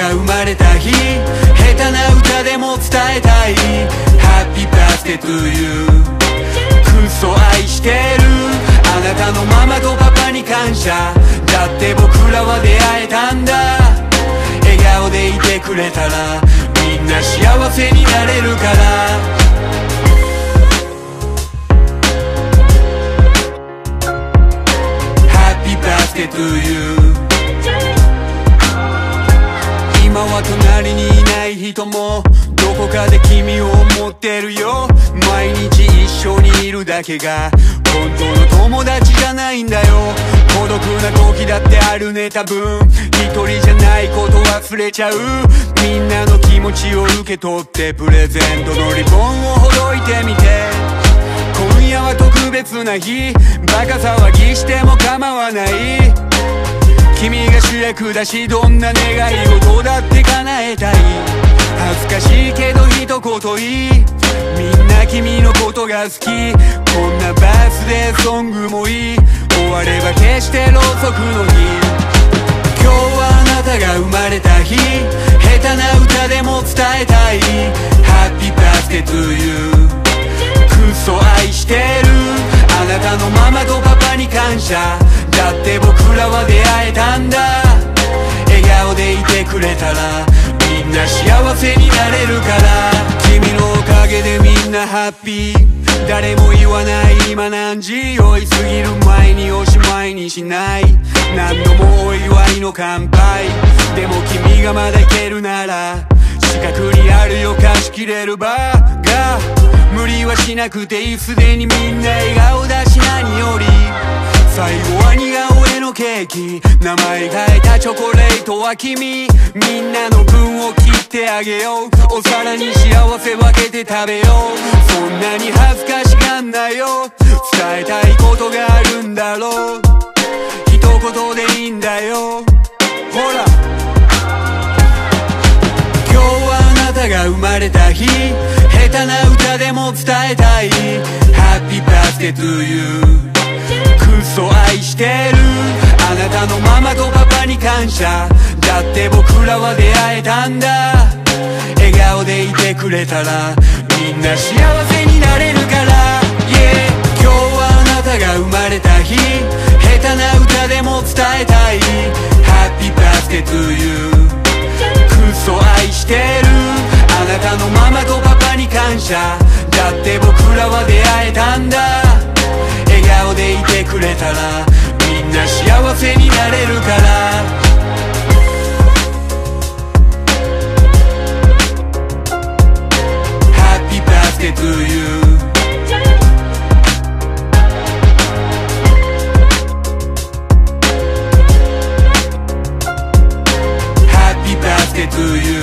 が生まれた日、下手な歌でも伝えたい。ハッピーバースデートゥーユー。クソ愛してるあなたのママとパパに感謝。だって僕らは出会えたんだ。笑顔でいてくれたらみんな幸せになれるから。To you 今は隣にいない人もどこかで君を思ってるよ。毎日一緒にいるだけが本当の友達じゃないんだよ。孤独な時だってあるね多分。一人じゃないこと忘れちゃう。みんなの気持ちを受け取ってプレゼントのリボンをほどいてみて。今夜は特別な日、バカ騒ぎしても構わない。君が主役だしどんな願い事だって叶えたい。恥ずかしいけど一言いい。みんな君のことが好き。こんなバースデーソングもいい。終われば決してろうそくの日。今日はあなたが生まれた日、下手な歌でも伝えたい。ハッピーバースデートゥーユー。クソ愛してるあなたのママとパパに感謝。だって僕らは出会えたんだ。笑顔でいてくれたらみんな幸せになれるから。君のおかげでみんなハッピー。誰も言わない今何時。酔いすぎる前におしまいにしない。何度もお祝いの乾杯。でも君がまだいけるなら近くにあるよ貸し切れるバーが。無理はしなくていい。すでにみんな笑顔だし何より。最後は似顔絵のケーキ。名前書いたチョコレートは君。みんなの分を切ってあげよう。お皿に幸せ分けて食べよう。そんなに恥ずかしがんなよ。伝えたいことがあるんだろう。一言でいいんだよ。ほら今日はあなたが生まれた日、下手な歌でも伝えたい。ハッピーバースデートゥーユー。クソ愛してるあなたのママとパパに感謝。だって僕らは出会えたんだ。笑顔でいてくれたらみんな幸せになれるから。Yeah 今日はあなたが生まれた日、下手な歌でも伝えたい。ハッピーバースデートゥーユー。クソ愛してるあなたのママとパパに感謝。だって僕らは出会えたんだ。笑顔でいてくれたらみんな幸せになれるから。Happy birthday to you。 Happy birthday to you。